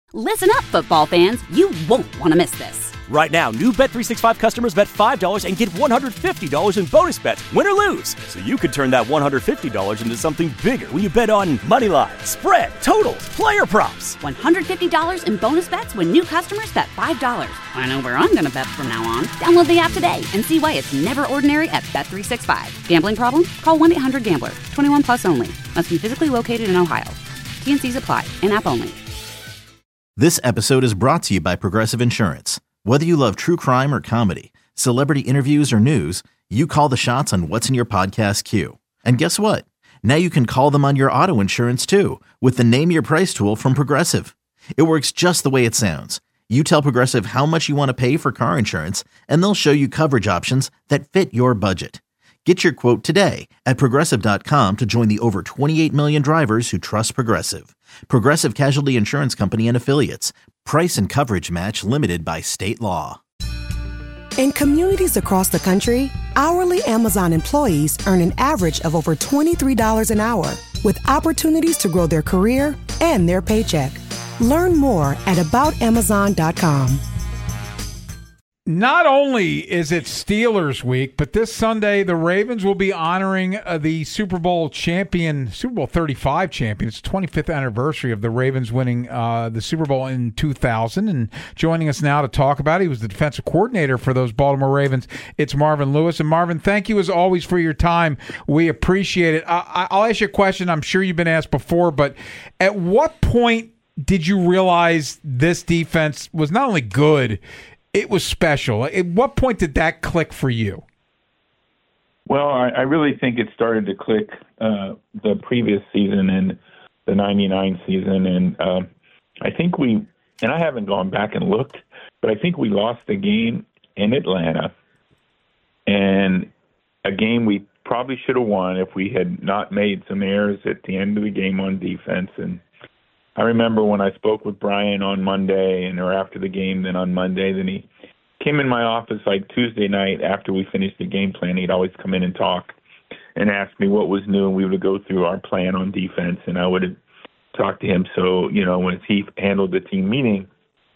Listen up, football fans. You won't want to miss this. Right now, new Bet365 customers bet $5 and get $150 in bonus bets, win or lose. So you could turn that $150 into something bigger when you bet on money line, spread, totals, player props. $150 in bonus bets when new customers bet $5. I know where I'm going to bet from now on. Download the app today and see why it's never ordinary at Bet365. Gambling problem? Call 1-800-GAMBLER. 21 plus only. Must be physically located in Ohio. T&Cs apply. In-app only. This episode is brought to you by Progressive Insurance. Whether you love true crime or comedy, celebrity interviews or news, you call the shots on what's in your podcast queue. And guess what? Now you can call them on your auto insurance too with the Name Your Price tool from Progressive. It works just the way it sounds. You tell Progressive how much you want to pay for car insurance, and they'll show you coverage options that fit your budget. Get your quote today at Progressive.com to join the over 28 million drivers who trust Progressive. Progressive Casualty Insurance Company and Affiliates. Price and coverage match limited by state law. In communities across the country, hourly Amazon employees earn an average of over $23 an hour, with opportunities to grow their career and their paycheck. Learn more at aboutamazon.com. Not only is it Steelers week, but this Sunday the Ravens will be honoring the Super Bowl champion, Super Bowl 35 champion. It's the 25th anniversary of the Ravens winning the Super Bowl in 2000. And joining us now to talk about it, he was the defensive coordinator for those Baltimore Ravens. It's Marvin Lewis. And Marvin, thank you as always for your time. We appreciate it. I'll ask you a question I'm sure you've been asked before, but at what point did you realize this defense was not only good, it was special? At what point did that click for you? Well, I really think it started to click the previous season and the 99 season. And I think and I haven't gone back and looked, but I think we lost the game in Atlanta. And a game we probably should have won if we had not made some errors at the end of the game on defense. And I remember when I spoke with Brian on Monday or after the game, then on Monday, then he came in my office like Tuesday night after we finished the game plan. He'd always come in and talk and ask me what was new, and we would go through our plan on defense, and I would talk to him. So, when he handled the team meeting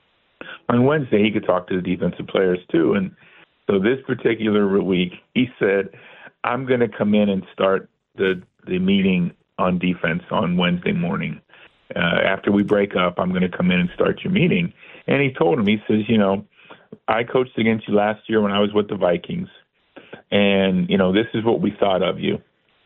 on Wednesday, he could talk to the defensive players too. And so this particular week, he said, I'm going to come in and start the meeting on defense on Wednesday morning. After we break up, I'm going to come in and start your meeting. And he told him, he says, I coached against you last year when I was with the Vikings. And, this is what we thought of you.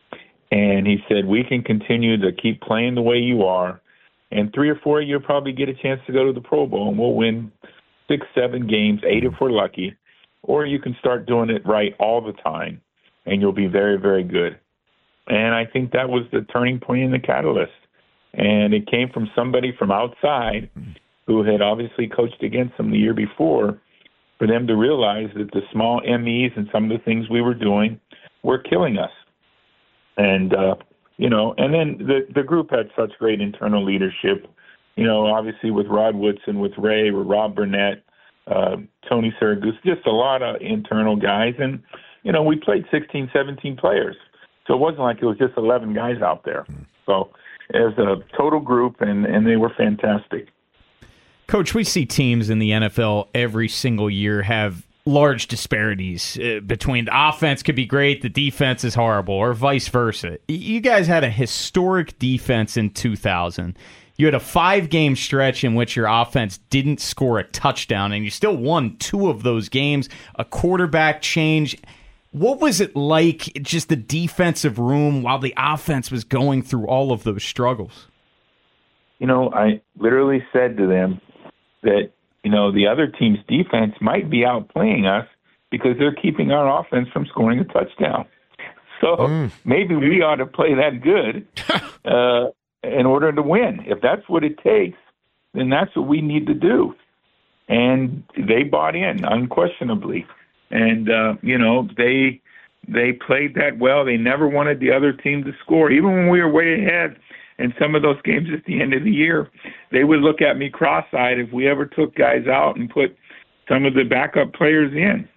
And he said, we can continue to keep playing the way you are. And 3 or 4, you'll probably get a chance to go to the Pro Bowl, and we'll win 6, 7 games, 8 if we're lucky. Or you can start doing it right all the time, and you'll be very, very good. And I think that was the turning point and the catalyst. And it came from somebody from outside who had obviously coached against them the year before, for them to realize that the small MEs and some of the things we were doing were killing us. And, and then the group had such great internal leadership, obviously with Rod Woodson, with Ray, with Rob Burnett, Tony Siragusa, just a lot of internal guys. And, we played 16, 17 players. So it wasn't like it was just 11 guys out there. So it was a total group, and they were fantastic. Coach, we see teams in the NFL every single year have large disparities between the offense could be great, the defense is horrible, or vice versa. You guys had a historic defense in 2000. You had a 5-game stretch in which your offense didn't score a touchdown, and you still won 2 of those games, a quarterback change. What was it like, just the defensive room, while the offense was going through all of those struggles? I literally said to them that, the other team's defense might be outplaying us because they're keeping our offense from scoring a touchdown. So maybe we ought to play that good in order to win. If that's what it takes, then that's what we need to do. And they bought in, unquestionably. And, they played that well. They never wanted the other team to score. Even when we were way ahead in some of those games at the end of the year, they would look at me cross-eyed if we ever took guys out and put some of the backup players in.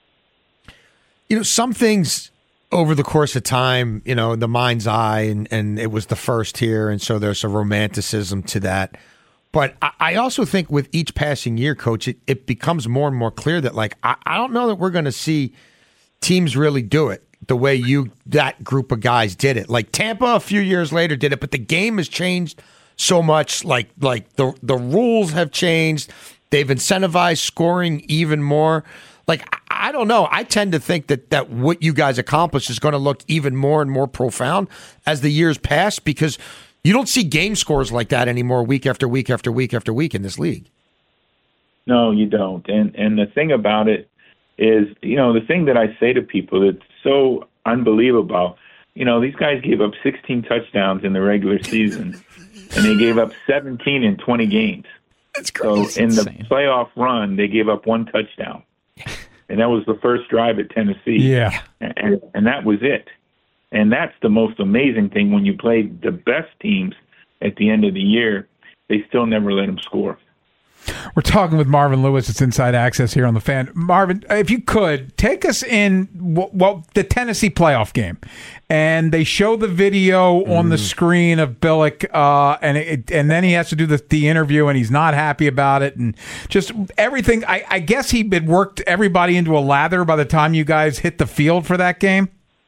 Some things over the course of time, the mind's eye, and it was the first here, and so there's a romanticism to that. But I also think with each passing year, Coach, it becomes more and more clear that, like, I don't know that we're going to see teams really do it the way that group of guys did it. Like Tampa a few years later did it, but the game has changed so much. Like the rules have changed. They've incentivized scoring even more. Like, I don't know. I tend to think that what you guys accomplished is going to look even more and more profound as the years pass, because you don't see game scores like that anymore week after week after week after week in this league. No, you don't. And the thing about it is, the thing that I say to people that's so unbelievable, these guys gave up 16 touchdowns in the regular season, and they gave up 17 in 20 games. That's crazy. So in the playoff run, they gave up 1 touchdown. And that was the first drive at Tennessee. Yeah. And that was it. And that's the most amazing thing. When you play the best teams at the end of the year, they still never let them score. We're talking with Marvin Lewis. It's Inside Access here on The Fan. Marvin, if you could, take us in the Tennessee playoff game. And they show the video on the screen of Billick, and then he has to do the interview, and he's not happy about it. And just everything. I guess he had worked everybody into a lather by the time you guys hit the field for that game.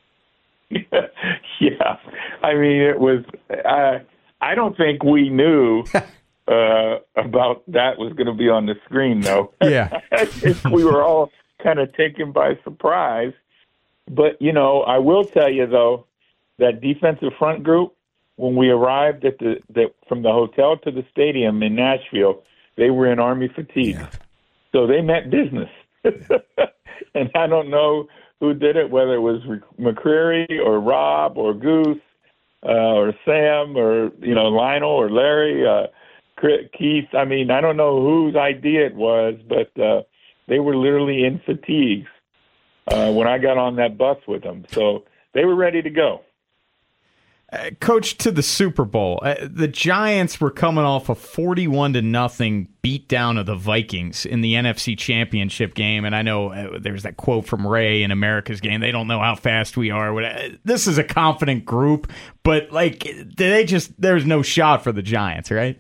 Yeah. I mean, it was I don't think we knew about that was going to be on the screen, though. Yeah. I think we were all kind of taken by surprise. But, I will tell you, though, that defensive front group, when we arrived at from the hotel to the stadium in Nashville, they were in Army fatigue. Yeah. So they meant business. And I don't know who did it, whether it was McCreary or Rob or Goose or Sam or, Lionel or Larry, Keith. I mean, I don't know whose idea it was, but they were literally in fatigues when I got on that bus with them. So they were ready to go. Coach, to the Super Bowl, the Giants were coming off a 41-0 beatdown of the Vikings in the NFC Championship game, and I know there's that quote from Ray in America's Game, they don't know how fast we are. This is a confident group, but there's no shot for the Giants, right?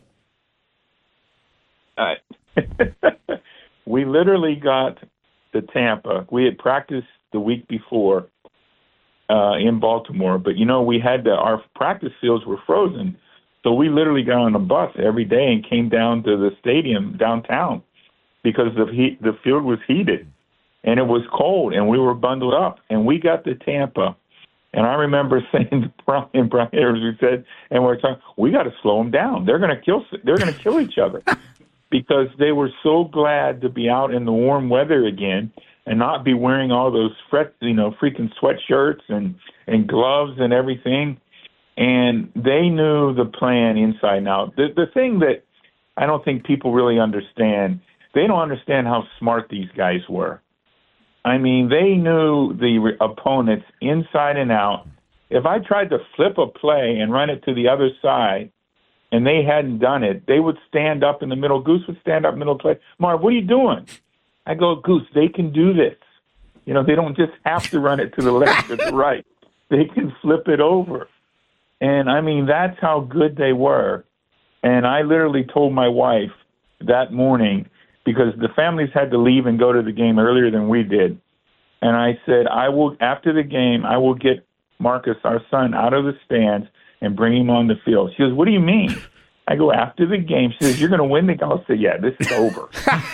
We literally got to Tampa. We had practiced the week before in Baltimore, but we had our practice fields were frozen, so we literally got on a bus every day and came down to the stadium downtown because the field was heated and it was cold and we were bundled up, and we got to Tampa. And I remember saying to Brian, as we said, and we're talking, we got to slow them down. They're going to kill each other because they were so glad to be out in the warm weather again and not be wearing all those freaking sweatshirts and gloves and everything. And they knew the plan inside and out. The thing that I don't think people really understand, they don't understand how smart these guys were. I mean, they knew the opponents inside and out. If I tried to flip a play and run it to the other side and they hadn't done it, they would stand up in the middle. Goose would stand up in the middle of the play. Marv, what are you doing? I go, Goose, they can do this. They don't just have to run it to the left or the right. They can flip it over. And, I mean, that's how good they were. And I literally told my wife that morning, because the families had to leave and go to the game earlier than we did. And I said, after the game, I will get Marcus, our son, out of the stands and bring him on the field. She goes, what do you mean? I go, after the game. She says, you're going to win the game. I'll say, yeah, this is over.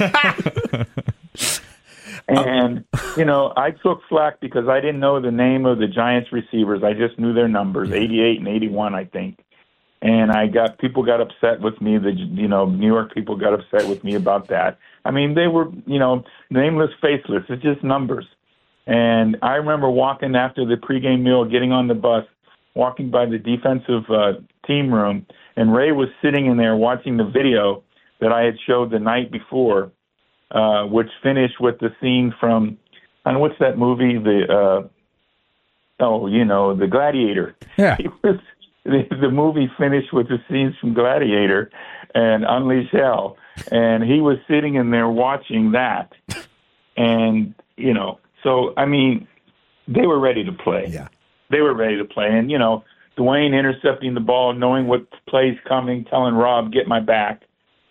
And, I took flack because I didn't know the name of the Giants receivers. I just knew their numbers, 88 and 81, I think. And people got upset with me. New York people got upset with me about that. I mean, they were, nameless, faceless. It's just numbers. And I remember walking after the pregame meal, getting on the bus, walking by the defensive team room, and Ray was sitting in there watching the video that I had showed the night before, which finished with the scene from, what's that movie? The Gladiator. Yeah. The movie finished with the scenes from Gladiator and Unleash Hell. And he was sitting in there watching that. And, so, I mean, they were ready to play. Yeah. They were ready to play. And, Dwayne intercepting the ball, knowing what play's coming, telling Rob, get my back.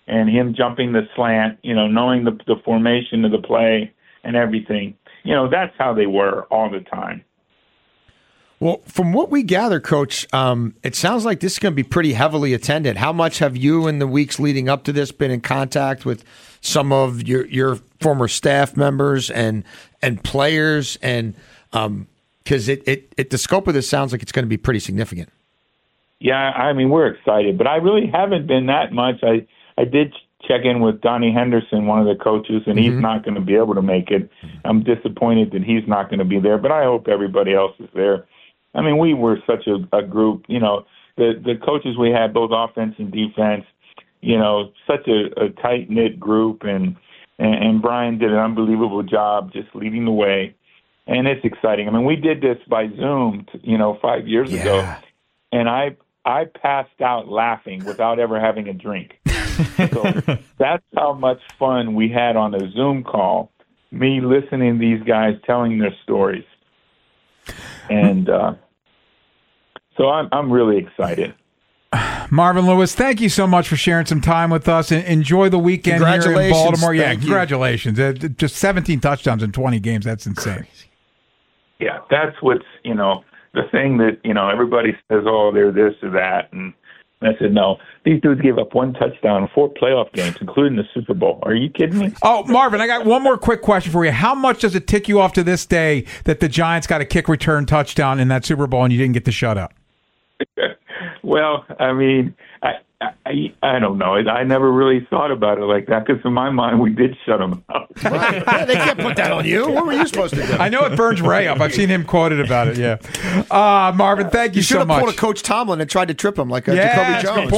and him jumping the slant, knowing the formation of the play and everything. That's how they were all the time. Well, from what we gather, Coach, it sounds like this is going to be pretty heavily attended. How much have you, in the weeks leading up to this, been in contact with some of your former staff members and players? And because the scope of this sounds like it's going to be pretty significant. Yeah, I mean, we're excited, but I really haven't been that much. I did check in with Donnie Henderson, one of the coaches, and he's not going to be able to make it. I'm disappointed that he's not going to be there, but I hope everybody else is there. I mean, we were such a group, the coaches we had, both offense and defense, such a tight-knit group, and Brian did an unbelievable job just leading the way, and it's exciting. I mean, we did this by Zoom, 5 years ago, and I passed out laughing without ever having a drink. So that's how much fun we had on a Zoom call, me listening to these guys telling their stories. And so I'm really excited. Marvin Lewis, thank you so much for sharing some time with us. And enjoy the weekend here in Baltimore. Yeah, congratulations. Just 17 touchdowns in 20 games. That's insane. Yeah, that's what's, the thing that, everybody says, oh, they're this or that. And I said, no, these dudes gave up 1 touchdown in 4 playoff games, including the Super Bowl. Are you kidding me? Oh, Marvin, I got one more quick question for you. How much does it tick you off to this day that the Giants got a kick return touchdown in that Super Bowl and you didn't get the shutout? Well, I mean, I don't know. I never really thought about it like that because in my mind we did shut them out. Right. Yeah, they can't put that on you. What were you supposed to do? I know it burns Ray up. I've seen him quoted about it. Yeah, Marvin, thank you so much. You should have pulled a Coach Tomlin and tried to trip him like Jacoby Jones.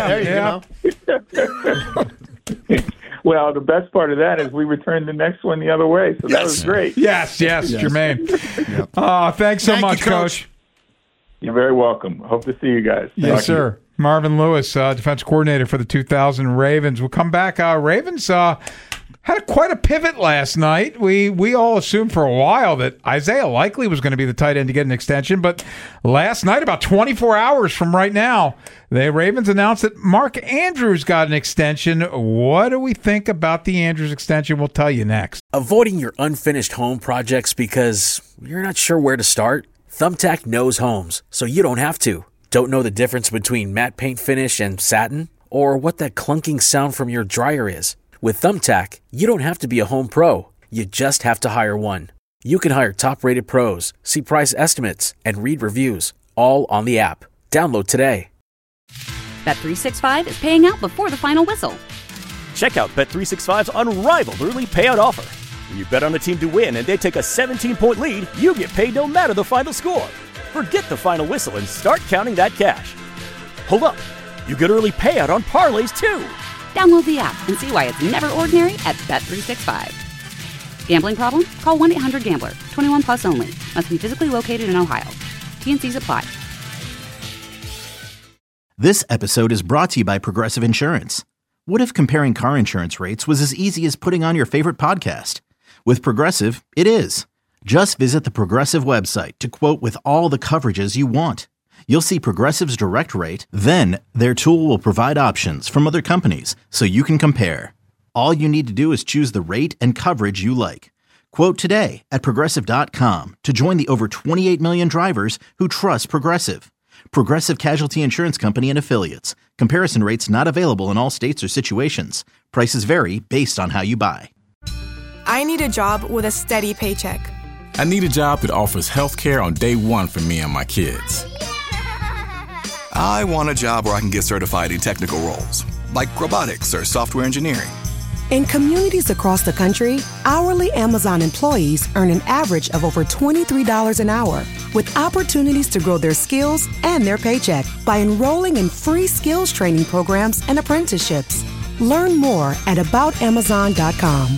Maybe Well, the best part of that is we returned the next one the other way, so that was great. Yes, Jermaine. Yep. Thanks so much, Coach. You're very welcome. Hope to see you guys. Yes, sir. Marvin Lewis, defense coordinator for the 2000 Ravens. We'll come back. Ravens had quite a pivot last night. We all assumed for a while that Isaiah Likely was going to be the tight end to get an extension, but last night, about 24 hours from right now, the Ravens announced that Mark Andrews got an extension. What do we think about the Andrews extension? We'll tell you next. Avoiding your unfinished home projects because you're not sure where to start? Thumbtack knows homes, so you don't have to. Don't know the difference between matte paint finish and satin? Or what that clunking sound from your dryer is? With Thumbtack, you don't have to be a home pro. You just have to hire one. You can hire top-rated pros, see price estimates, and read reviews, all on the app. Download today. Bet365 is paying out before the final whistle. Check out Bet365's unrivaled early payout offer. When you bet on a team to win and they take a 17-point lead, you get paid no matter the final score. Forget the final whistle and start counting that cash. Hold up. You get early payout on parlays, too. Download the app and see why it's never ordinary at Bet365. Gambling problem? Call 1-800-GAMBLER. 21 plus only. Must be physically located in Ohio. T&Cs apply. This episode is brought to you by Progressive Insurance. What if comparing car insurance rates was as easy as putting on your favorite podcast? With Progressive, it is. Just visit the Progressive website to quote with all the coverages you want. You'll see Progressive's direct rate, then their tool will provide options from other companies so you can compare. All you need to do is choose the rate and coverage you like. Quote today at Progressive.com to join the over 28 million drivers who trust Progressive. Progressive Casualty Insurance Company and Affiliates. Comparison rates not available in all states or situations. Prices vary based on how you buy. I need a job with a steady paycheck. I need a job that offers health care on day one for me and my kids. I want a job where I can get certified in technical roles, like robotics or software engineering. In communities across the country, hourly Amazon employees earn an average of over $23 an hour, with opportunities to grow their skills and their paycheck by enrolling in free skills training programs and apprenticeships. Learn more at aboutamazon.com.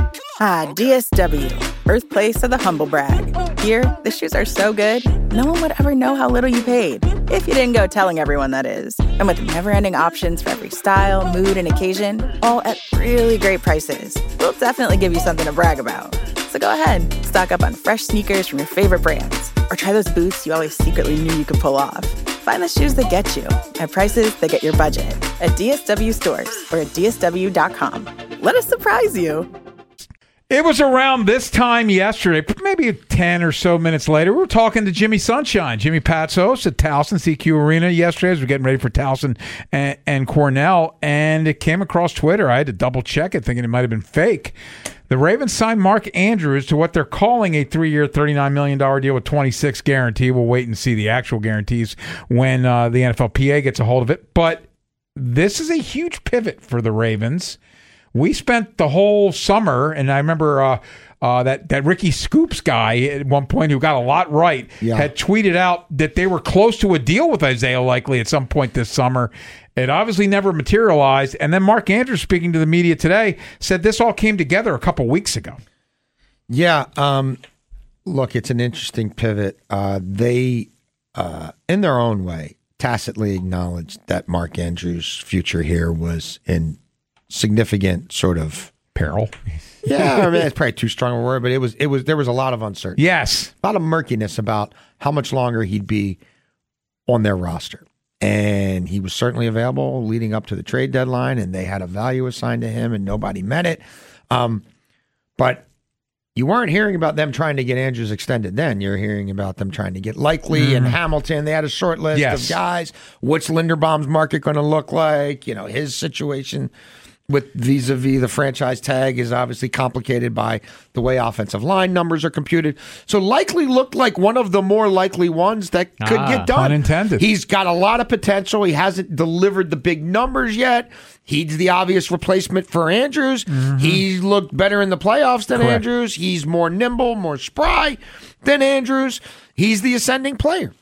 DSW, birthplace of the humble brag. Here, the shoes are so good, no one would ever know how little you paid. If you didn't go telling everyone, that is. And with never-ending options for every style, mood, and occasion, all at really great prices, we'll definitely give you something to brag about. So go ahead, stock up on fresh sneakers from your favorite brands, or try those boots you always secretly knew you could pull off. Find the shoes that get you, at prices that get your budget, at DSW stores or at DSW.com. Let us surprise you. It was around this time yesterday, maybe 10 or so minutes later, we were talking to Jimmy Sunshine, Jimmy Patsos at Towson CQ Arena yesterday as we're getting ready for Towson and Cornell, and it came across Twitter. I had to double check it, thinking it might have been fake. The Ravens signed Mark Andrews to what they're calling a 3-year, $39 million deal with 26 guarantee. We'll wait and see the actual guarantees when the NFLPA gets a hold of it. But this is a huge pivot for the Ravens. We spent the whole summer, and I remember that Ricky Scoops guy at one point who got a lot right had tweeted out that they were close to a deal with Isaiah Likely at some point this summer. It obviously never materialized. And then Mark Andrews, speaking to the media today, said this all came together a couple weeks ago. Yeah. Look, it's an interesting pivot. They, in their own way, tacitly acknowledged that Mark Andrews' future here was in significant sort of peril. Yeah, I mean, it's probably too strong a word, but there was a lot of uncertainty. Yes. A lot of murkiness about how much longer he'd be on their roster. And he was certainly available leading up to the trade deadline, and they had a value assigned to him, and nobody met it. But you weren't hearing about them trying to get Andrews extended then. You're hearing about them trying to get Likely and Hamilton. They had a short list of guys. What's Linderbaum's market going to look like? You know, his situation with vis-a-vis the franchise tag is obviously complicated by the way offensive line numbers are computed. So Likely looked like one of the more likely ones that could get done. Unintended. He's got a lot of potential. He hasn't delivered the big numbers yet. He's the obvious replacement for Andrews. He looked better in the playoffs than Andrews. He's more nimble, more spry than Andrews. He's the ascending player.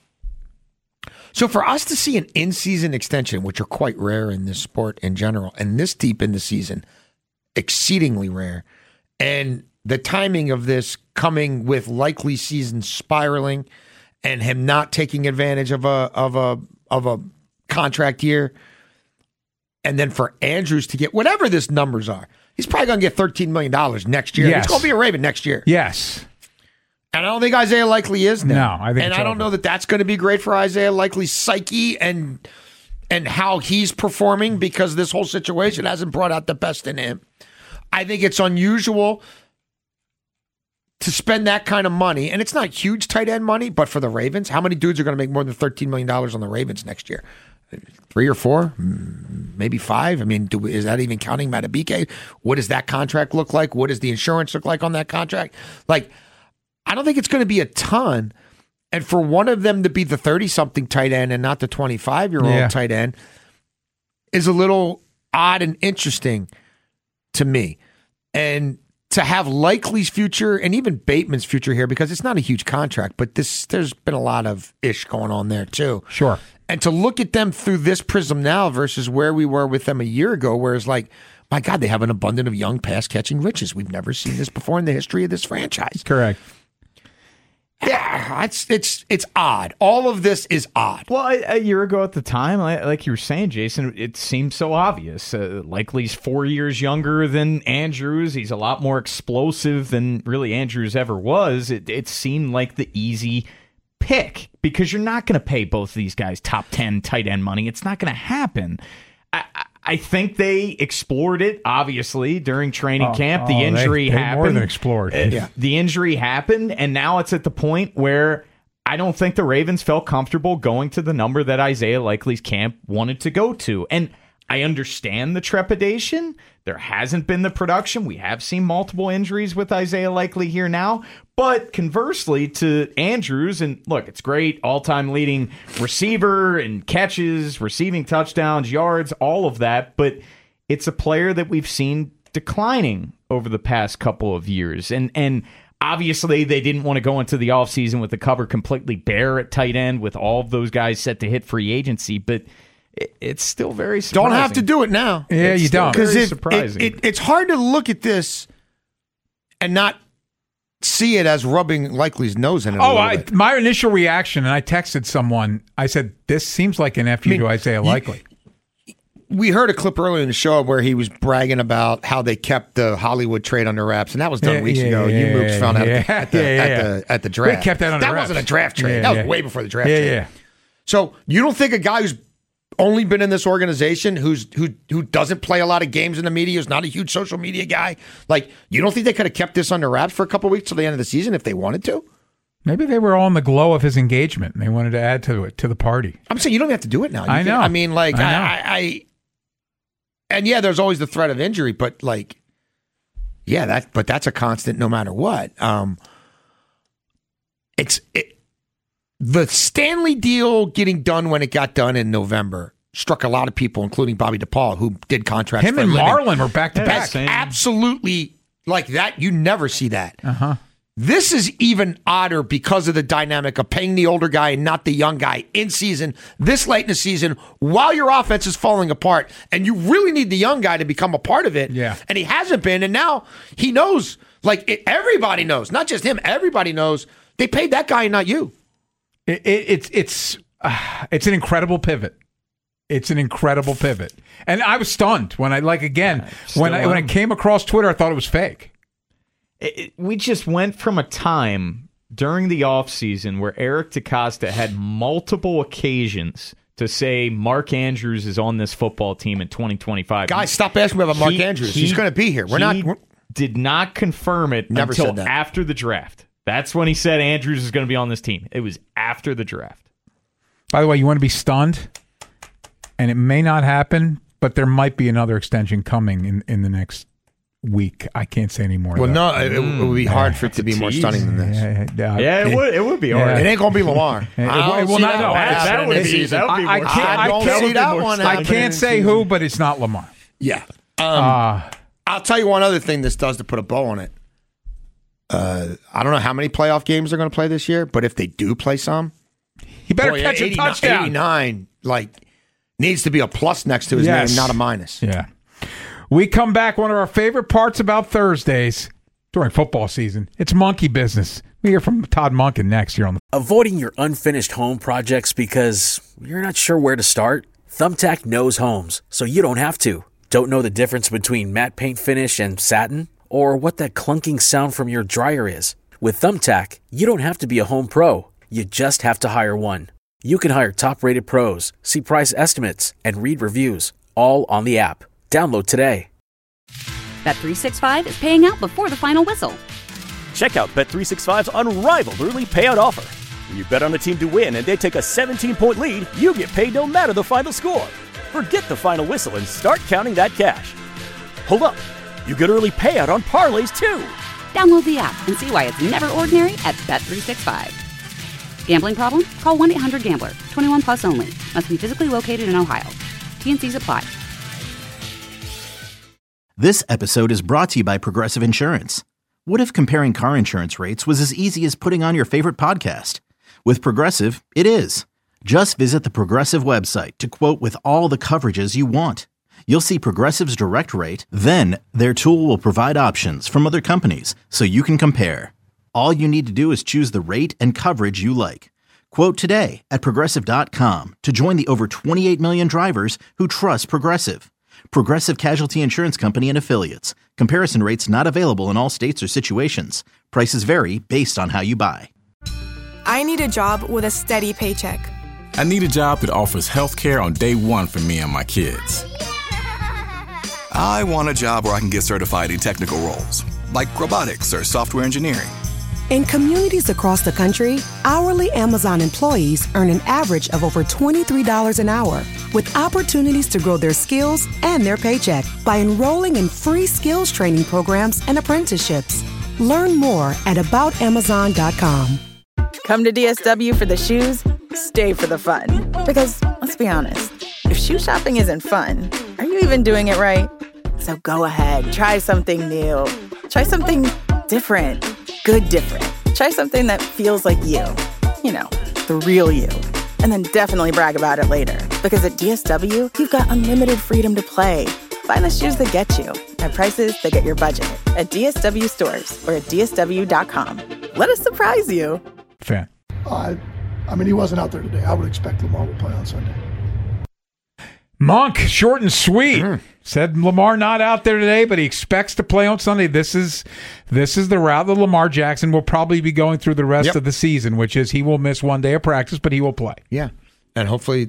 So for us to see an in-season extension, which are quite rare in this sport in general, and this deep in the season, exceedingly rare, and the timing of this coming with Likely season spiraling and him not taking advantage of a contract year, and then for Andrews to get whatever this numbers are, he's probably going to get $13 million next year. Yes. He's going to be a Raven next year. Yes. And I don't think Isaiah Likely is now. No, I think I don't know that that's going to be great for Isaiah Likely's psyche and how he's performing, because this whole situation hasn't brought out the best in him. I think it's unusual to spend that kind of money, and it's not huge tight end money, but for the Ravens, how many dudes are going to make more than $13 million on the Ravens next year? 3 or 4, maybe 5. I mean, is that even counting Matabike? What does that contract look like? What does the insurance look like on that contract? Like, I don't think it's going to be a ton. And for one of them to be the 30-something tight end and not the 25-year-old tight end is a little odd and interesting to me. And to have Likely's future and even Bateman's future here, because it's not a huge contract, but there's been a lot of ish going on there too. Sure. And to look at them through this prism now versus where we were with them a year ago, where it's like, my God, they have an abundance of young pass-catching riches. We've never seen this before in the history of this franchise. Correct. Yeah, it's odd. All of this is odd. Well, a year ago at the time, like you were saying, Jason, it seemed so obvious. Likely's 4 years younger than Andrews. He's a lot more explosive than really Andrews ever was. It seemed like the easy pick, because you're not going to pay both of these guys top 10 tight end money. It's not going to happen. I think they explored it, obviously, during training camp. The injury happened. More than explored. The injury happened, and now it's at the point where I don't think the Ravens felt comfortable going to the number that Isaiah Likely's camp wanted to go to. And I understand the trepidation. There hasn't been the production. We have seen multiple injuries with Isaiah Likely here now. But conversely to Andrews, and look, it's great, all-time leading receiver and catches, receiving touchdowns, yards, all of that. But it's a player that we've seen declining over the past couple of years. And obviously they didn't want to go into the offseason with the cover completely bare at tight end with all of those guys set to hit free agency. But it's still very surprising. Don't have to do it now. Yeah, you don't. Because it's hard to look at this and not see it as rubbing Likely's nose in it. My initial reaction, and I texted someone, I said, this seems like an FU to Isaiah Likely. We heard a clip earlier in the show where he was bragging about how they kept the Hollywood trade under wraps, and that was done weeks ago. You mooks found out at the draft. They kept that under wraps. That wasn't a draft trade. That was way before the draft trade. Yeah. So you don't think a guy who's only been in this organization who doesn't play a lot of games in the media, who's not a huge social media guy. Like, you don't think they could have kept this under wraps for a couple of weeks till the end of the season if they wanted to? Maybe they were all in the glow of his engagement and they wanted to add to it, to the party. I'm saying you don't have to do it now. I know. I mean, like, I and yeah, there's always the threat of injury, but like, yeah, but that's a constant no matter what. The Stanley deal getting done when it got done in November struck a lot of people, including Bobby DePaul, who did contracts Him for and a living. Marlin were back-to-back. Absolutely like that. You never see that. Uh-huh. This is even odder because of the dynamic of paying the older guy and not the young guy in season, this late in the season, while your offense is falling apart, and you really need the young guy to become a part of it. Yeah. And he hasn't been, and now he knows, everybody knows, not just him, everybody knows they paid that guy and not you. It's an incredible pivot. It's an incredible pivot. And I was stunned when when I came across Twitter, I thought it was fake. We just went from a time during the offseason where Eric DeCosta had multiple occasions to say Mark Andrews is on this football team in 2025. Guys, stop asking me about Mark Andrews. He's going to be here. Did not confirm it until after the draft. That's when he said Andrews is going to be on this team. It was after the draft. By the way, you want to be stunned? And it may not happen, but there might be another extension coming in the next week. I can't say any more. Well, no, it would be hard for it to be more stunning than this. It would be hard. It ain't going to be Lamar. I can't say who, but it's not Lamar. Yeah. I'll tell you one other thing this does to put a bow on it. I don't know how many playoff games they're going to play this year, but if they do play some, he better catch a touchdown. 89, needs to be a plus next to his name, not a minus. Yeah. We come back. One of our favorite parts about Thursdays during football season, it's monkey business. We hear from Todd Monken next year on the. Avoiding your unfinished home projects because you're not sure where to start? Thumbtack knows homes, so you don't have to. Don't know the difference between matte paint finish and satin? Or what that clunking sound from your dryer is? With Thumbtack, you don't have to be a home pro. You just have to hire one. You can hire top-rated pros, see price estimates, and read reviews, all on the app. Download today. Bet365 is paying out before the final whistle. Check out Bet365's unrivaled early payout offer. When you bet on a team to win and they take a 17-point lead, you get paid no matter the final score. Forget the final whistle and start counting that cash. Hold up. You get early payout on parlays, too. Download the app and see why it's never ordinary at Bet365. Gambling problem? Call 1-800-GAMBLER. 21 plus only. Must be physically located in Ohio. T&Cs apply. This episode is brought to you by Progressive Insurance. What if comparing car insurance rates was as easy as putting on your favorite podcast? With Progressive, it is. Just visit the Progressive website to quote with all the coverages you want. You'll see Progressive's direct rate, then their tool will provide options from other companies so you can compare. All you need to do is choose the rate and coverage you like. Quote today at Progressive.com to join the over 28 million drivers who trust Progressive. Progressive Casualty Insurance Company and Affiliates. Comparison rates not available in all states or situations. Prices vary based on how you buy. I need a job with a steady paycheck. I need a job that offers health care on day one for me and my kids. I want a job where I can get certified in technical roles, like robotics or software engineering. In communities across the country, hourly Amazon employees earn an average of over $23 an hour, with opportunities to grow their skills and their paycheck by enrolling in free skills training programs and apprenticeships. Learn more at aboutamazon.com. Come to DSW for the shoes, stay for the fun. Because, let's be honest, if shoe shopping isn't fun, are you even doing it right? So go ahead, try something new. Try something different. Good different. Try something that feels like you. You know, the real you. And then definitely brag about it later. Because at DSW, you've got unlimited freedom to play. Find the shoes that get you at prices that get your budget at DSW stores or at DSW.com. Let us surprise you. Fan. I mean, he wasn't out there today. I would expect Lamar will play on Sunday. Monk, short and sweet, said Lamar not out there today, but he expects to play on Sunday. This is the route that Lamar Jackson will probably be going through the rest of the season, which is he will miss one day of practice, but he will play. Yeah, and hopefully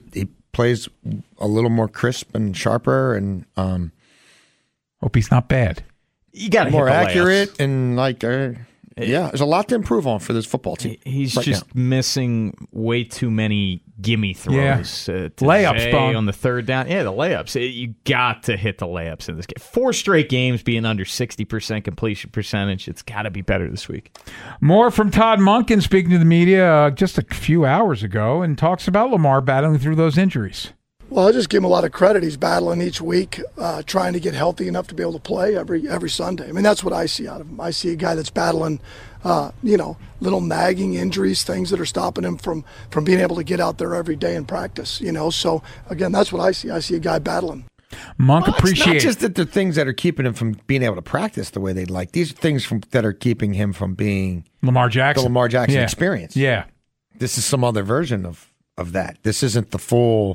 plays a little more crisp and sharper, and hope he's not bad. You got to more hit the accurate, layups. and like there's a lot to improve on for this football team. He's right just missing way too many gimme throws. To layups, Zay Bone. on the third down. Yeah, the layups. You got to hit the layups in this game. 4 straight games being under 60% completion percentage. It's got to be better this week. More from Todd Monken speaking to the media just a few hours ago, and talks about Lamar battling through those injuries. Well, I just give him a lot of credit. He's battling each week, trying to get healthy enough to be able to play every Sunday. I mean, that's what I see out of him. I see a guy that's battling, little nagging injuries, things that are stopping him from being able to get out there every day and practice. So again, that's what I see. I see a guy battling. Monk It's appreciate not just that the things that are keeping him from being able to practice the way they'd like. These are things that are keeping him from being Lamar Jackson. The Lamar Jackson Yeah. experience. Yeah. This is some other version of that. This isn't the full,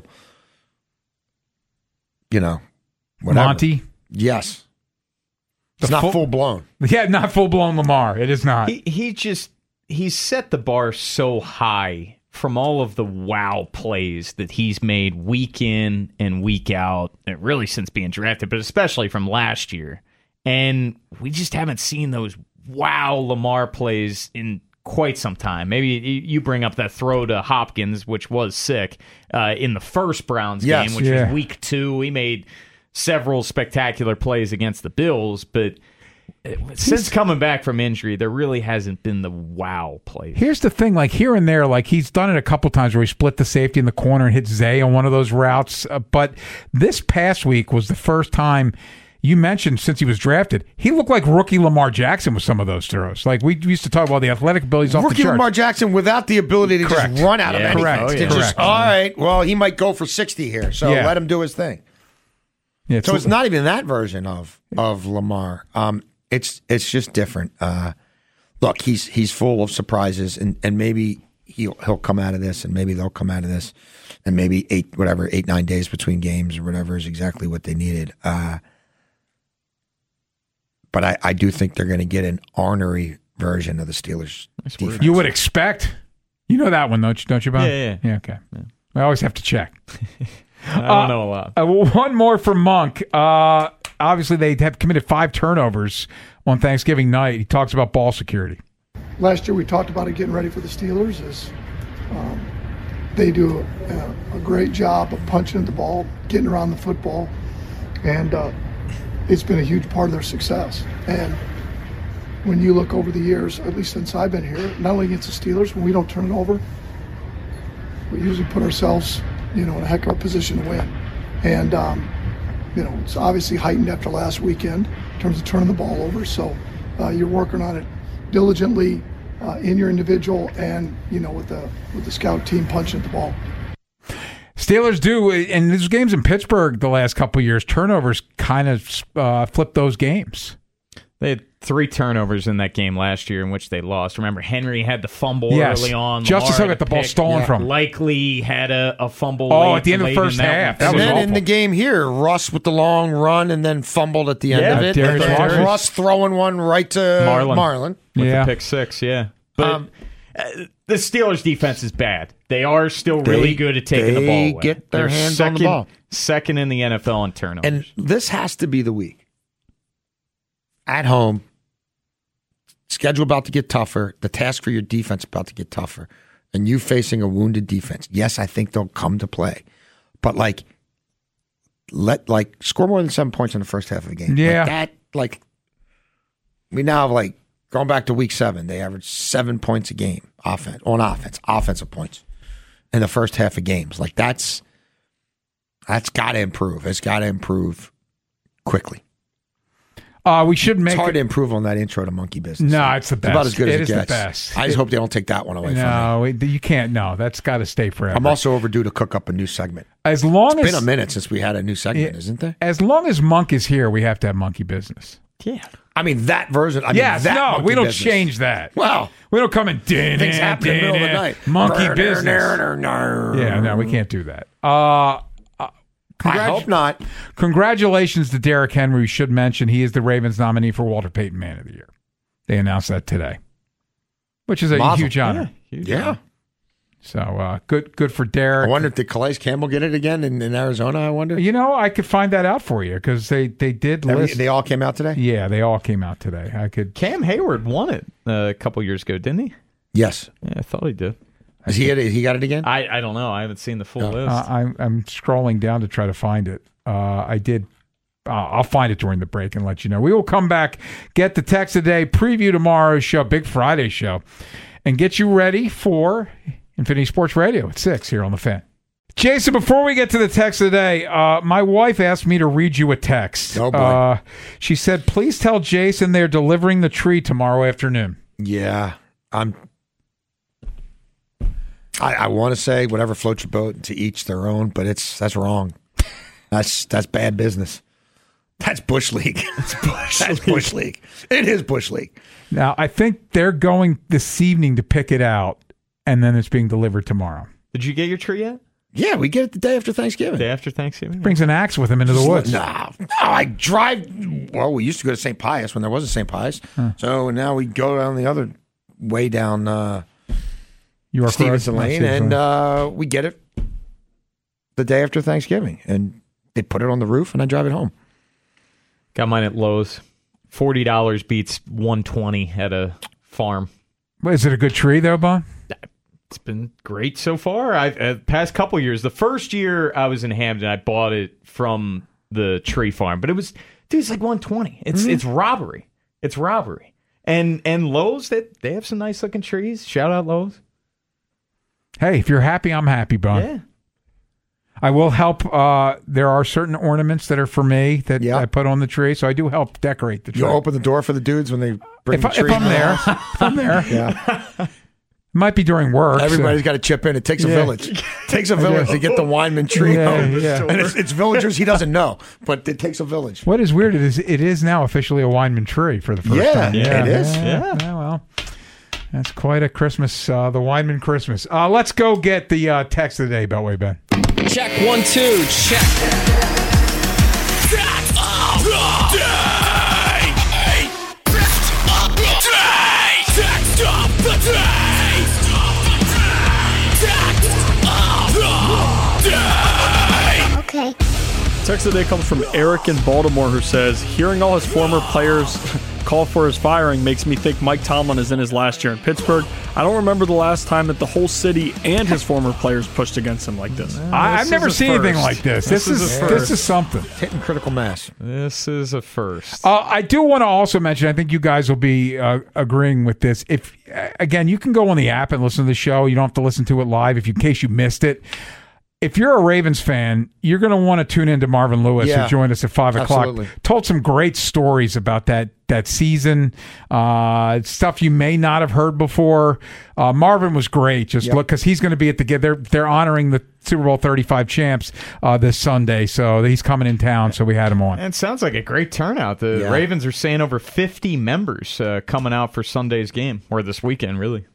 whatever. Monty. Yes. It's not full blown. Yeah, not full blown Lamar. It is not. He's set the bar so high from all of the wow plays that he's made week in and week out, and really since being drafted, but especially from last year. And we just haven't seen those wow Lamar plays in quite some time. Maybe you bring up that throw to Hopkins, which was sick, in the first Browns game, which was week 2. He made several spectacular plays against the Bills, but since coming back from injury, there really hasn't been the wow plays. Here's the thing, like here and there, like he's done it a couple times where he split the safety in the corner and hit Zay on one of those routes. But this past week was the first time you mentioned since he was drafted, he looked like rookie Lamar Jackson with some of those throws. Like we used to talk about the athletic abilities off the charts. Rookie Lamar Jackson without the ability to just run out of anything. Correct. Just, all right, well, he might go for 60 here, so let him do his thing. Yeah, so it's not even that version of Lamar. It's just different. Look, he's full of surprises, and maybe he'll come out of this, and maybe they'll come out of this, and maybe 8-9 days between games or whatever is exactly what they needed. But I do think they're going to get an ornery version of the Steelers' defense. You would expect. You know that one, don't you, Bob? Yeah. Okay. Yeah. I always have to check. I don't know a lot. One more from Monk. Obviously, they have committed 5 turnovers on Thanksgiving night. He talks about ball security. Last year we talked about it getting ready for the Steelers. They do a great job of punching at the ball, getting around the football, and it's been a huge part of their success. And when you look over the years, at least since I've been here, not only against the Steelers, when we don't turn it over, we usually put ourselves, in a heck of a position to win. And, it's obviously heightened after last weekend in terms of turning the ball over. So you're working on it diligently in your individual and, with the scout team punching at the ball. Steelers do, and these games in Pittsburgh the last couple of years, turnovers kind of flipped those games. They had 3 turnovers in that game last year in which they lost. Remember, Henry had the fumble early on. Justice Hill got the ball stolen from him. Likely had a fumble at the end of the first half. And then in the game here, Russ with the long run and then fumbled at the end of it. Darius Russ. Russ throwing one right to Marlon. With the pick 6, But the Steelers' defense is bad. They are still really good at taking the ball away. They get their hands on the ball. Second in the NFL in turnovers. And this has to be the week. At home, schedule about to get tougher, the task for your defense about to get tougher, and you facing a wounded defense. Yes, I think they'll come to play. But score more than 7 points in the first half of the game. Yeah. We now have going back to week 7, they averaged 7 points a game offensive points in the first half of games. That's got to improve. It's got to improve quickly. We should make it's hard to improve on that intro to Monkey Business. No, it's the best. It's about as good as it is gets. The best. I just hope they don't take that one away from me. No, you can't. No, that's got to stay forever. I'm also overdue to cook up a new segment. It's been a minute since we had a new segment, isn't there? As long as Monk is here, we have to have Monkey Business. Yeah. I mean, that version. We don't change that. Well, we don't come in. Things happen in the middle of the night. Monkey Business. Yeah, no, we can't do that. I hope not. Congratulations to Derrick Henry. We should mention he is the Ravens nominee for Walter Payton Man of the Year. They announced that today, which is a huge honor. Yeah. So good for Derek. I wonder, did Calais Campbell get it again in Arizona? I wonder. I could find that out for you because they did list. They all came out today? Yeah, they all came out today. Cam Hayward won it a couple years ago, didn't he? Yes. Yeah, I thought he did. He got it again? I don't know. I haven't seen the full list. I'm scrolling down to try to find it. I did. I'll find it during the break and let you know. We will come back, get the text today, preview tomorrow's show, Big Friday show, and get you ready for Infinity Sports Radio at 6 here on The Fan. Jason, before we get to the text today, my wife asked me to read you a text. Oh, boy. She said, please tell Jason they're delivering the tree tomorrow afternoon. Yeah. I want to say whatever floats your boat, to each their own, but that's wrong. That's bad business. That's Bush League. That's Bush League. It is Bush League. Now, I think they're going this evening to pick it out, and then it's being delivered tomorrow. Did you get your tree yet? Yeah, we get it the day after Thanksgiving. Day after Thanksgiving? Brings an axe with him into the woods. No, I drive. Well, we used to go to St. Pius when there was a St. Pius. So now we go down the other way down York Stevenson Road. Lane, and we get it the day after Thanksgiving. And they put it on the roof, and I drive it home. Got mine at Lowe's. $40 beats $120 at a farm. Is it a good tree, though, Bon? It's been great so far. I've past couple years. The first year I was in Hamden, I bought it from the tree farm, but it's like $120. It's robbery. It's robbery. And Lowe's, they have some nice looking trees. Shout out Lowe's. Hey, if you're happy, I'm happy, Bon. Yeah. I will help. There are certain ornaments that are for me that I put on the tree, so I do help decorate the tree. You open the door for the dudes when they bring the tree. If I'm there. If I'm there. Yeah. Might be during work. Everybody's got to chip in. It takes a village. It takes a village to get the Weinman tree home. Yeah. And it's villagers he doesn't know, but it takes a village. What is weird is it is now officially a Weinman tree for the first time. Yeah, it is. Yeah, well, that's quite a Christmas, the Weinman Christmas. Let's go get the text of the day, Beltway Ben. Check 1, 2, check. Text of the day. Text of the day. Okay. Text of the day comes from Eric in Baltimore, who says, hearing all his former players call for his firing makes me think Mike Tomlin is in his last year in Pittsburgh. I don't remember the last time that the whole city and his former players pushed against him like this. I've never seen anything like this. This is something. Hitting critical mass. This is a first. I do want to also mention, I think you guys will be agreeing with this. If again, you can go on the app and listen to the show. You don't have to listen to it live in case you missed it. If you're a Ravens fan, you're going to want to tune into Marvin Lewis, who joined us at 5 o'clock. Absolutely. Told some great stories about that season, stuff you may not have heard before. Marvin was great. Just look, because he's going to be at they're honoring the Super Bowl 35 champs this Sunday, so he's coming in town. So we had him on. And it sounds like a great turnout. The Ravens are saying over 50 members coming out for Sunday's game, or this weekend, really.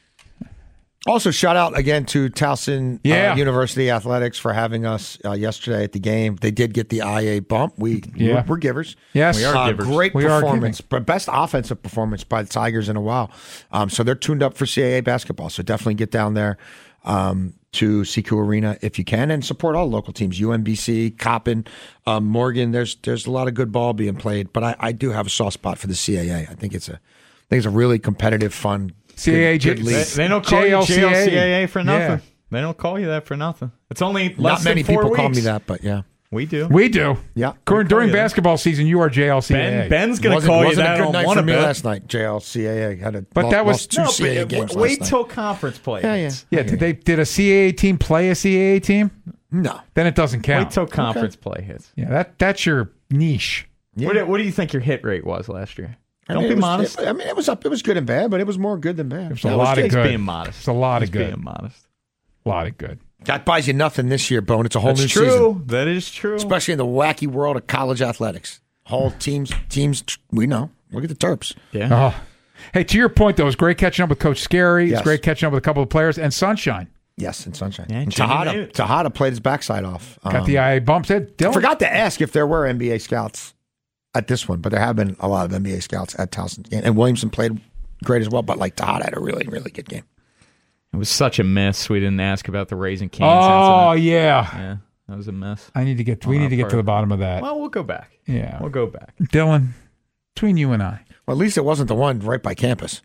Also, shout out again to Towson University Athletics for having us yesterday at the game. They did get the IA bump. We're givers. Yes, we are givers. Great performance, but best offensive performance by the Tigers in a while. So they're tuned up for CAA basketball. So definitely get down there to CQ Arena if you can, and support all local teams. UMBC, Coppin, Morgan. There's a lot of good ball being played, but I do have a soft spot for the CAA. I think it's a really competitive, fun. CAA, good league. They don't call you JLCAA for nothing. Yeah. They don't call you that for nothing. It's only less not many than 4 people weeks. call me that, but yeah, we do. We do. Yeah. During basketball season, you are JLCAA. Ben's going to call you that. Wasn't a good night for me bet. last night. JLCAA had lost two CAA games. Wait till conference play. Yeah. Did a CAA team play a CAA team? No. Then it doesn't count. Wait till conference play hits. Yeah, that's your niche. Yeah. What do you think your hit rate was last year? Don't be modest. It was up. It was good and bad, but it was more good than bad. It was a lot of good. Being modest. It's a lot of good. Being modest. A lot of good. That buys you nothing this year, Bone. It's a whole new season. That's true. That is true. Especially in the wacky world of college athletics. Whole teams. We know. Look at the Terps. Yeah. Oh. Hey, to your point, though, it was great catching up with Coach Scary. Yes. It's great catching up with a couple of players and Sunshine. Yes, and Sunshine. Yeah, and Tejada played his backside off. Got the IA bumps. I forgot to ask if there were NBA scouts at this one, but there have been a lot of NBA scouts at Towson. And Williamson played great as well, but Tejada had a really, really good game. It was such a miss. We didn't ask about the Raising Cane's Oh, incident. yeah. Yeah, that was a mess. We need to get to the bottom of that. Well, we'll go back. Yeah. We'll go back. Dylan, between you and I. Well, at least it wasn't the one right by campus.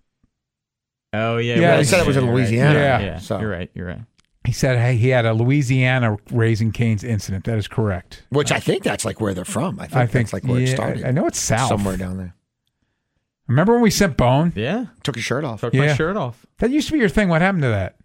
Oh, yeah. Yeah, They said it was in Louisiana. Right. Yeah, So. you're right. He said, hey, he had a Louisiana Raising Cane's incident. That is correct. Which I think that's like where they're from. I think that's like where it started. I know it's south. Somewhere down there. Remember when we sent Bone? Yeah. Took his shirt off. Took my shirt off. That used to be your thing. What happened to that?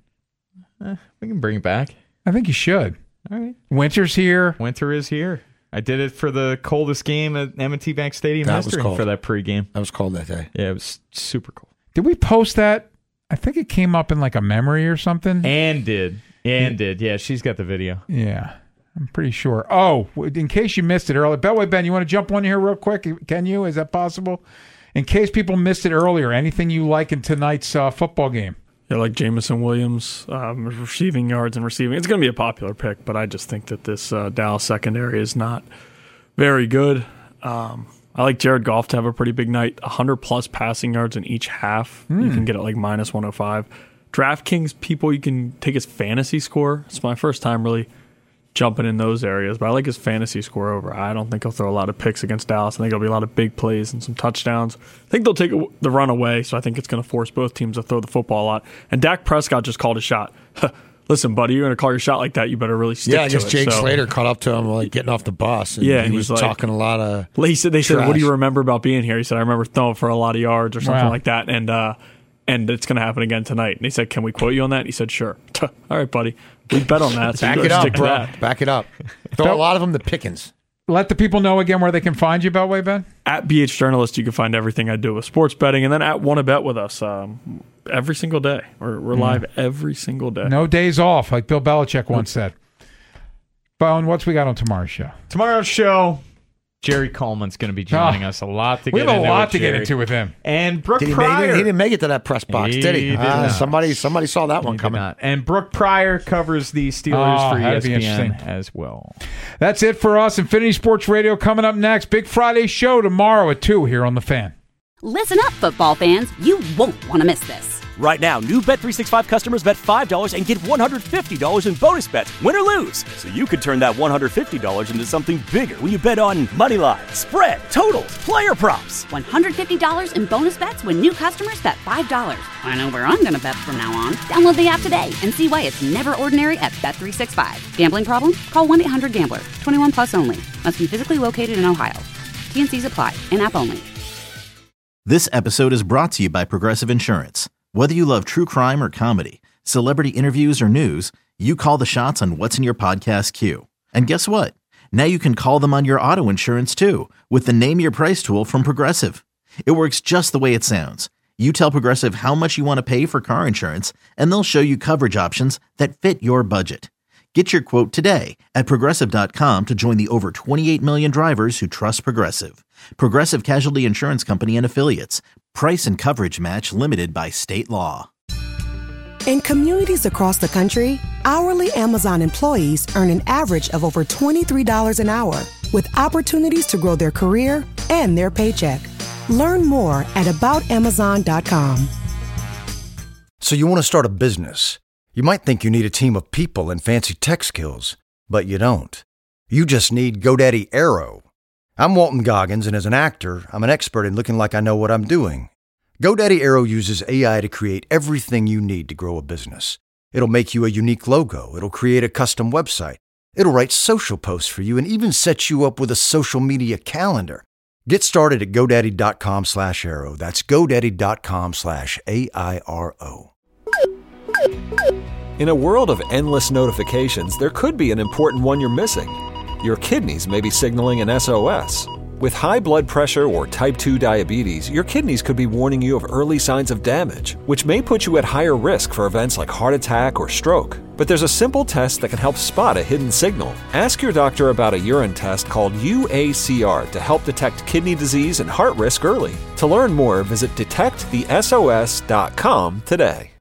We can bring it back. I think you should. All right. Winter's here. Winter is here. I did it for the coldest game at M&T Bank Stadium That was history cold. for that pregame. That was cold that day. Yeah, it was super cold. Did we post that? I think it came up in like a memory or something. Ann did. Yeah, she's got the video. Yeah, I'm pretty sure. Oh, in case you missed it earlier, Beltway Ben, you want to jump on here real quick? Can you? Is that possible? In case people missed it earlier, anything you like in tonight's football game? Yeah, like Jamison Williams, receiving yards and receiving. It's going to be a popular pick, but I just think that this Dallas secondary is not very good. I like Jared Goff to have a pretty big night, 100-plus passing yards in each half. You can get it like minus 105. DraftKings people, you can take his fantasy score. It's my first time really jumping in those areas, but I like his fantasy score over. I don't think he'll throw a lot of picks against Dallas. I think there'll be a lot of big plays and some touchdowns. I think they'll take the run away, so I think it's going to force both teams to throw the football a lot. And Dak Prescott just called a shot. Listen, buddy, you're going to call your shot like that, you better really stick to it. Yeah, I guess Jake Slater caught up to him like getting off the bus. And yeah, he was like, talking a lot of They said, trash. what do you remember about being here? He said, I remember throwing for a lot of yards or something Wow. like that. And it's going to happen again tonight. And he said, can we quote you on that? He said, sure. All right, buddy. We bet on that. So Back you it better up, stick to bro. that. Back it up. Throw a lot of them to Pickens. Let the people know again where they can find you, Beltway Ben. At BH Journalist, you can find everything I do with sports betting. And then at Wanna Bet with us every single day. We're live every single day. No days off, like Bill Belichick once said. Bone, what's we got on tomorrow's show? Tomorrow's show, Jerry Coleman's going to be joining us. A lot to we get have into. a lot with to get Jerry. into with him. And Brooke He Pryor. didn't make it to that press box, did he? He did not. Somebody saw that one He did coming. not. And Brooke Pryor covers the Steelers for that'd be interesting. ESPN as well. That's it for us. Infinity Sports Radio coming up next. Big Friday show tomorrow at 2 here on The Fan. Listen up, football fans. You won't want to miss this. Right now, new Bet365 customers bet $5 and get $150 in bonus bets, win or lose. So you could turn that $150 into something bigger when you bet on moneyline, spread, totals, player props. $150 in bonus bets when new customers bet $5. I know where I'm going to bet from now on. Download the app today and see why it's never ordinary at Bet365. Gambling problem? Call 1-800-GAMBLER. 21 plus only. Must be physically located in Ohio. T&Cs apply. In-app only. This episode is brought to you by Progressive Insurance. Whether you love true crime or comedy, celebrity interviews or news, you call the shots on what's in your podcast queue. And guess what? Now you can call them on your auto insurance too with the Name Your Price tool from Progressive. It works just the way it sounds. You tell Progressive how much you want to pay for car insurance, and they'll show you coverage options that fit your budget. Get your quote today at Progressive.com to join the over 28 million drivers who trust Progressive. Progressive Casualty Insurance Company and Affiliates. Price and coverage match limited by state law. In communities across the country, hourly Amazon employees earn an average of over $23 an hour, with opportunities to grow their career and their paycheck. Learn more at aboutamazon.com. So you want to start a business. You might think you need a team of people and fancy tech skills, but you don't. You just need GoDaddy Aero. I'm Walton Goggins, and as an actor, I'm an expert in looking like I know what I'm doing. GoDaddy Aero uses AI to create everything you need to grow a business. It'll make you a unique logo. It'll create a custom website. It'll write social posts for you and even set you up with a social media calendar. Get started at GoDaddy.com/Aero. That's GoDaddy.com/AIRO. In a world of endless notifications, there could be an important one you're missing. Your kidneys may be signaling an SOS. With high blood pressure or type 2 diabetes, your kidneys could be warning you of early signs of damage, which may put you at higher risk for events like heart attack or stroke. But there's a simple test that can help spot a hidden signal. Ask your doctor about a urine test called UACR to help detect kidney disease and heart risk early. To learn more, visit detectthesos.com today.